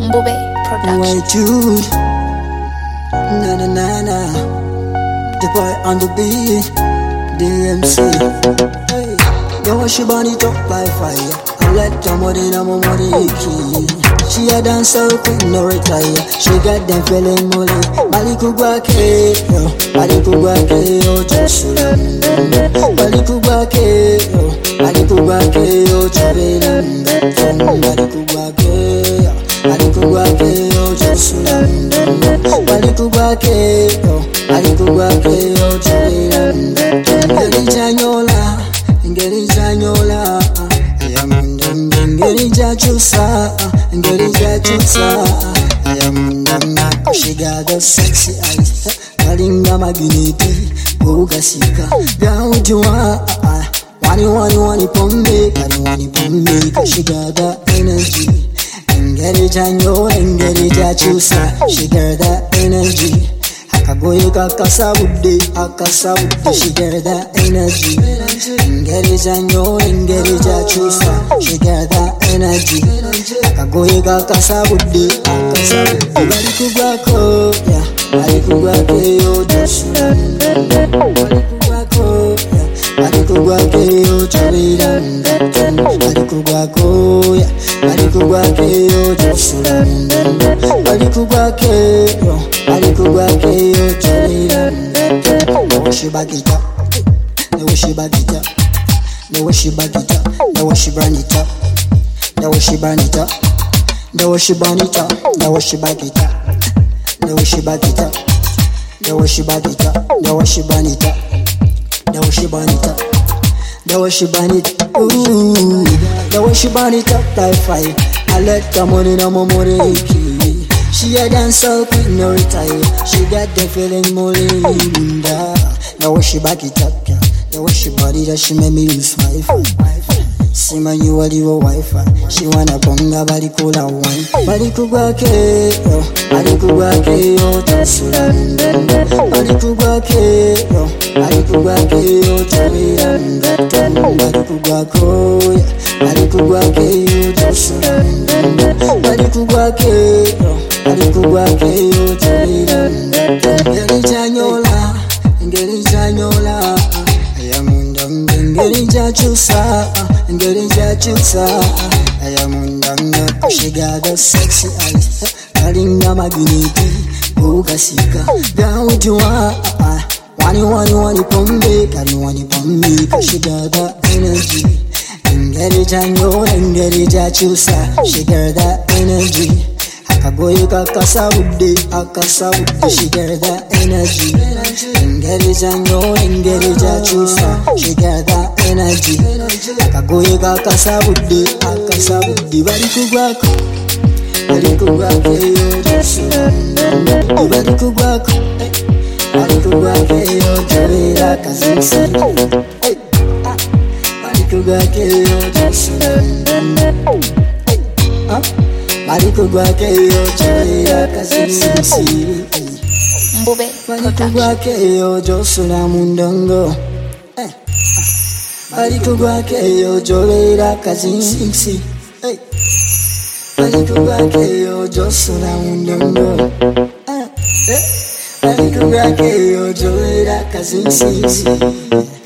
Mbube Production. White Jude, na na na na. The boy on the beat, DMC. Hey, yo, she burn it up like fire. I let her money, na my money key. She a dancer, queen, no retire. She got them feeling money. Balikugwake, yo, balikugwake, yo, Jerusalem. Balikugwake, yo, balikugwake, yo, Jerusalem. Balikugwake, yo, balikugwake, yo, Jerusalem. Balikugwake, yo, balikugwake, yo, Jerusalem. Ngeri janyola, ngeri jachusa, ngeri jachusa. She got the sexy eyes, kalinga magineti, ugasika. Gaujua, wani pombe, wani pombe. She got the energy, ngeri janyola, ngeri jachusa. She got the energy. Akagoye akasabude, she get that energy. Ngeri janyo, ngeri jachusa, she get that energy. Akagoye akasabude. Balikugwako, yeah, balikugwako yo Joshua. Balikugwako, yeah, balikugwako yo Jorida. Balikugwako, yeah, balikugwako yo Joshua. Balikugwako, yo, balikugwako yo Jorida. The way she back it up, the way she back it up, the way she back it up, the way she burn it up, the way she burn it up, the way she burn it up, the way she back it up, the way she back it up, the way she back it up, the way she burn it up, the way she burn it up, the way she burn it, ooh, the way she burn it up like fire. I let the money, no more money. She a dancer, queen, no retire. She got the feeling money. The way she back it up, yeah. The way she body that she made me lose Wi-Fi. See man, you are your Wi-Fi. She wanna bonga, body cool and wine. Body kugwake, yo. Body kugwake, yo. Tesura. Body kugwake, yo. Body kugwake, yo. Tesura. Body kugwake, yo. Body kugwake, yo. Tesura. Body kugwake, yo. Body kugwake, yo. Tesura. Ngeri janyola, ngeri janyola. Ngeri jachusa, ngeri jachusa. She got the sexy eyes, kalinga magineti, ugasika. Gaujua, wani pombe, wani pombe. She got the energy, ngeri janyo, ngeri jachusa. She got the energy. Akagoye akasabude, she get that energy. Ngeri janyo, ngeri jachusa, she get that energy. Akagoye akasabude, balikugwako, balikugwako yo Joshua. Balikugwako, balikugwako yo Jorida Kazinsi. Balikugwako yo Joshua. Balikugwake yo Jorida Kazinsi. Mbube Production. Balikugwake yo Joshua Mundongo. Balikugwake yo Jorida Kazinsi. Balikugwake yo Joshua Mundongo. Balikugwake yo Jorida Kazinsi.